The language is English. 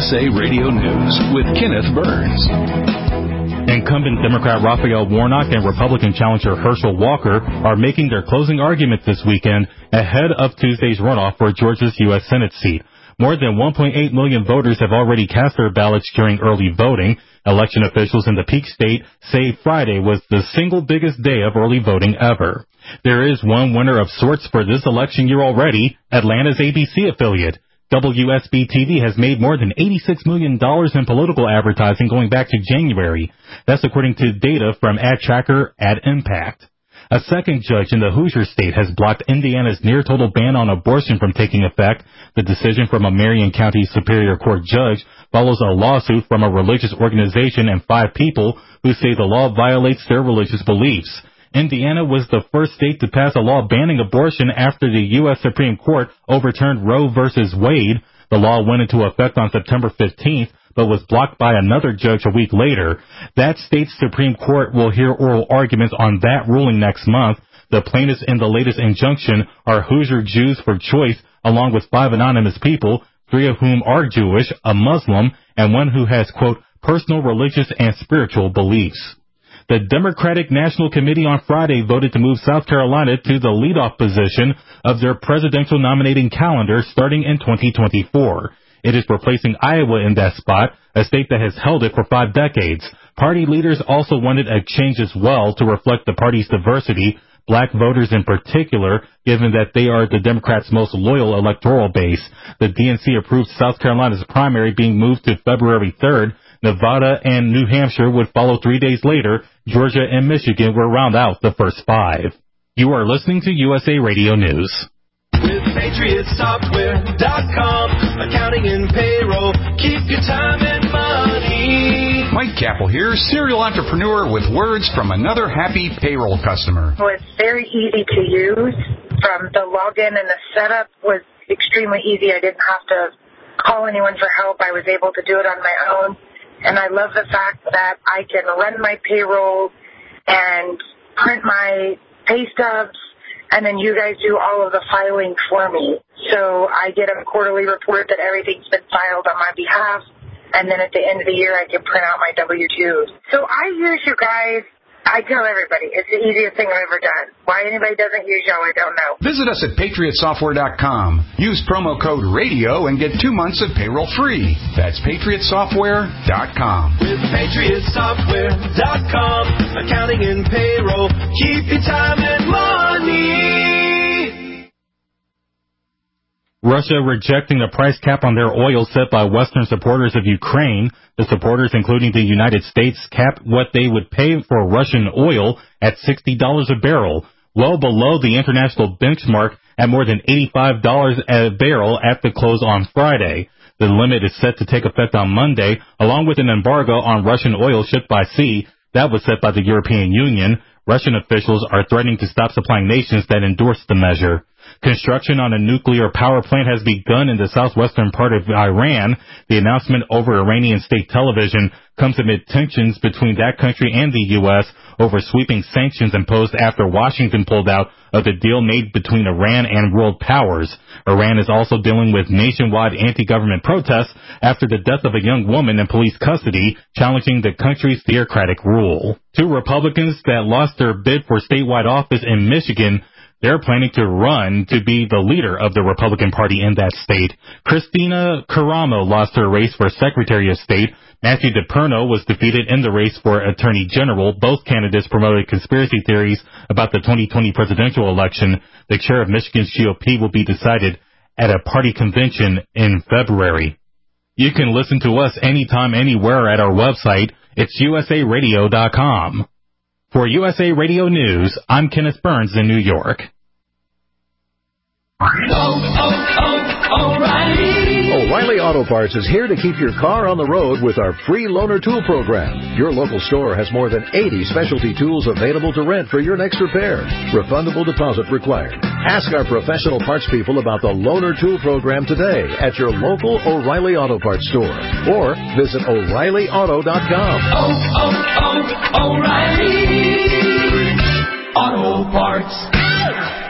USA Radio News with Kenneth Burns. Incumbent Democrat Raphael Warnock and Republican challenger Herschel Walker are making their closing argument this weekend ahead of Tuesday's runoff for Georgia's U.S. Senate seat. More than 1.8 million voters have already cast their ballots during early voting. Election officials in the Peak State say Friday was the single biggest day of early voting ever. There is one winner of sorts for this election year already, Atlanta's ABC affiliate. WSB-TV has made more than $86 million in political advertising going back to January. That's according to data from Ad Tracker at Impact. A second judge in the Hoosier State has blocked Indiana's near-total ban on abortion from taking effect. The decision from a Marion County Superior Court judge follows a lawsuit from a religious organization and 5 people who say the law violates their religious beliefs. Indiana was the first state to pass a law banning abortion after the U.S. Supreme Court overturned Roe v. Wade. The law went into effect on September 15th, but was blocked by another judge a week later. That state's Supreme Court will hear oral arguments on that ruling next month. The plaintiffs in the latest injunction are Hoosier Jews for Choice, along with 5 anonymous people, 3 of whom are Jewish, a Muslim, and one who has, quote, personal religious and spiritual beliefs. The Democratic National Committee on Friday voted to move South Carolina to the leadoff position of their presidential nominating calendar starting in 2024. It is replacing Iowa in that spot, a state that has held it for 5 decades. Party leaders also wanted a change as well to reflect the party's diversity, black voters in particular, given that they are the Democrats' most loyal electoral base. The DNC approved South Carolina's primary being moved to February 3rd. Nevada and New Hampshire would follow 3 days later. Georgia and Michigan will round out the first 5. You are listening to USA Radio News. With PatriotSoftware.com, accounting and payroll, keep your time and money. Mike Capel here, serial entrepreneur with words from another happy payroll customer. Well, it's very easy to use. From the login and the setup was extremely easy. I didn't have to call anyone for help. I was able to do it on my own. And I love the fact that I can run my payroll and print my pay stubs, and then you guys do all of the filing for me. So I get a quarterly report that everything's been filed on my behalf, and then at the end of the year I can print out my W-2s. So I use you guys. I tell everybody, it's the easiest thing I've ever done. Why anybody doesn't use y'all, I don't know. Visit us at PatriotSoftware.com. Use promo code RADIO and get 2 months of payroll free. That's PatriotSoftware.com. With PatriotSoftware.com, accounting and payroll, keep your time and money. Russia rejecting the price cap on their oil set by Western supporters of Ukraine. The supporters, including the United States, capped what they would pay for Russian oil at $60 a barrel, well below the international benchmark at more than $85 a barrel at the close on Friday. The limit is set to take effect on Monday, along with an embargo on Russian oil shipped by sea that was set by the European Union. Russian officials are threatening to stop supplying nations that endorse the measure. Construction on a nuclear power plant has begun in the southwestern part of Iran. The announcement over Iranian state television comes amid tensions between that country and the U.S. over sweeping sanctions imposed after Washington pulled out of the deal made between Iran and world powers. Iran is also dealing with nationwide anti-government protests after the death of a young woman in police custody, challenging the country's theocratic rule. 2 Republicans that lost their bid for statewide office in Michigan, they're planning to run to be the leader of the Republican Party in that state. Christina Caramo lost her race for Secretary of State. Matthew DePerno was defeated in the race for Attorney General. Both candidates promoted conspiracy theories about the 2020 presidential election. The chair of Michigan's GOP will be decided at a party convention in February. You can listen to us anytime, anywhere at our website. It's usaradio.com. For USA Radio News, I'm Kenneth Burns in New York. O'Reilly Auto Parts is here to keep your car on the road with our free loaner tool program. Your local store has more than 80 specialty tools available to rent for your next repair. Refundable deposit required. Ask our professional parts people about the loaner tool program today at your local O'Reilly Auto Parts store. Or visit O'ReillyAuto.com. O'Reilly Auto Parts.